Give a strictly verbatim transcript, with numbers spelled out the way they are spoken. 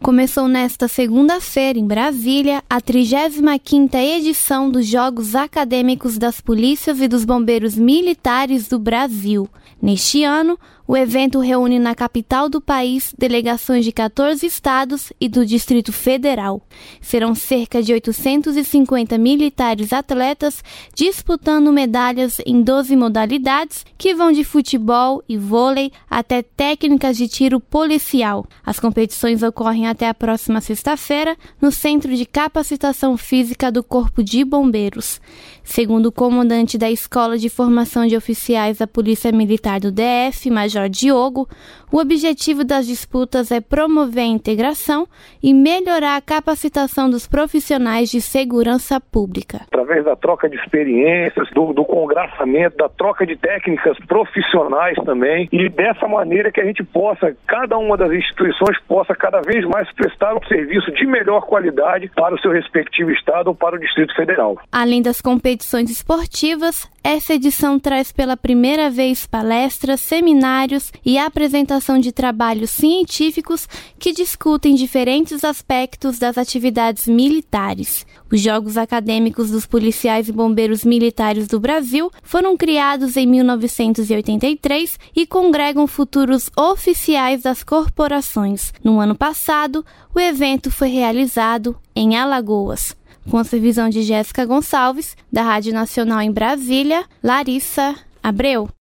Começou nesta segunda-feira, em Brasília, a trigésima quinta edição dos Jogos Acadêmicos das Polícias e dos Bombeiros Militares do Brasil. Neste ano, o evento reúne na capital do país delegações de quatorze estados e do Distrito Federal. Serão cerca de oitocentos e cinquenta militares atletas disputando medalhas em doze modalidades que vão de futebol e vôlei até técnicas de tiro policial. As competições ocorrem até a próxima sexta-feira no Centro de Capacitação Física do Corpo de Bombeiros. Segundo o comandante da Escola de Formação de Oficiais da Polícia Militar do D F, Major Diogo, o objetivo das disputas é promover a integração e melhorar a capacitação dos profissionais de segurança pública. Através da troca de experiências, do, do congraçamento, da troca de técnicas profissionais também, e dessa maneira que a gente possa, cada uma das instituições possa cada vez mais prestar um serviço de melhor qualidade para o seu respectivo estado ou para o Distrito Federal. Além das competições esportivas, essa edição traz pela primeira vez palestras, seminários e apresentação de trabalhos científicos que discutem diferentes aspectos das atividades militares. Os Jogos Acadêmicos dos Policiais e Bombeiros Militares do Brasil foram criados em mil novecentos e oitenta e três e congregam futuros oficiais das corporações. No ano passado, o evento foi realizado em Alagoas. Com a supervisão de Jéssica Gonçalves, da Rádio Nacional em Brasília, Larissa Abreu.